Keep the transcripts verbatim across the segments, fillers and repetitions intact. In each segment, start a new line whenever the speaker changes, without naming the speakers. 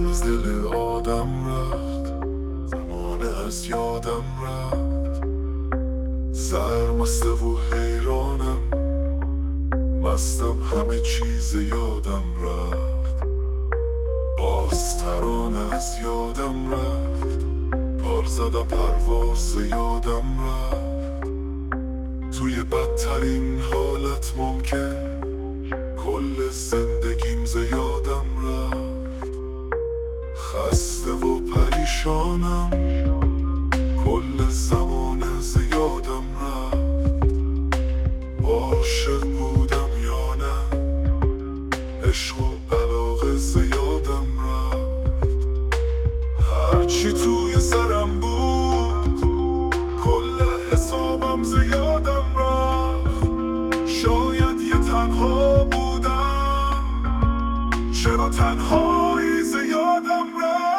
از دل آدم رفت، زمان از یادم رفت. سرمسته و حیرانم، مستم همه چیز یادم رفت. باز ترانه از یادم رفت، پار زدم پرواز یادم رفت. توی بدترین حالت ممکن کل زندگیم ز یادم رفت. خسته و پریشانم، کل زمان ز یادم رفت. عاشق بودم یا نه، عشق و علاقه ز یادم رفت. هرچی توی سرم بود، کل حسابم ز یادم رفت. شاید یه تنها بودم، چرا تنهایی ز یادم رفت.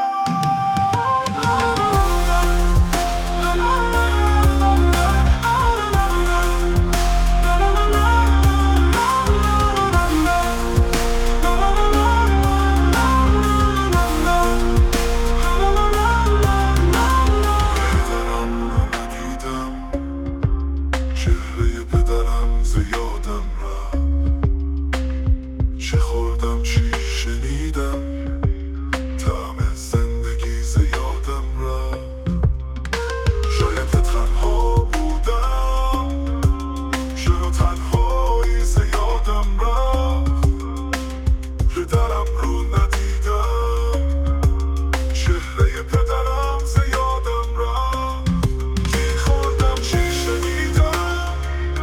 چهره پدرم ز یادم رفت. چه خوردم چی شنیدم، طعم زندگی ز یادم رفت. شاید تنها بودم، چرا تنهایی ز یادم رفت. پدرم رو ندیدم، چهره پدرم ز یادم رفت. چی خوردم چی شنیدم،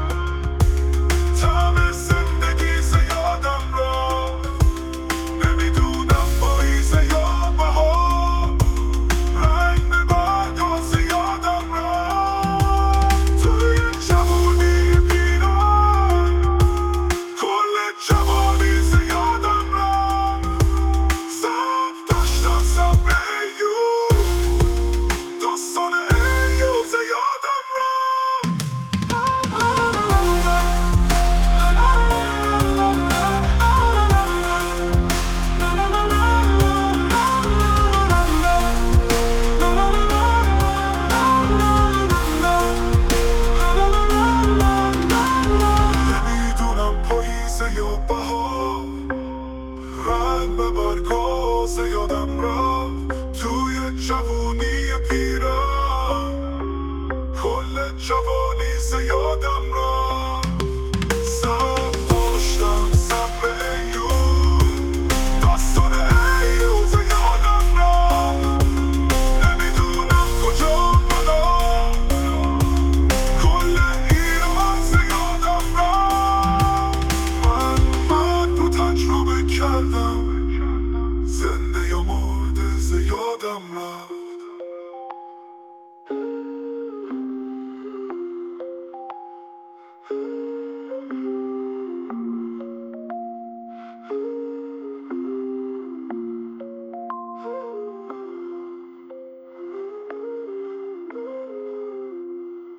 طعم زندگی ز یادم رفت. نمیدونم پاییز یا بهار، رنگ برگا ز یادم رفت. توی جوانی پیران، کل جوانی ز یادم رفت. صبر داشتم صبر ایوب، داستان ایوب ز یادم رفت. نمیدونم پاییز یا بهار، رنگ به برگا ز یادم رفت. توی جوونی پیرم، کل جوانی ز یادم رفت. صبر داشتم صبر ایوب، داستان ایوب ز یادم رفت. نمیدونم کجا بدم، کل ایران ز یادم رفت. من من رو تجربه کردم، زنده یا مرده ز یادم رفت.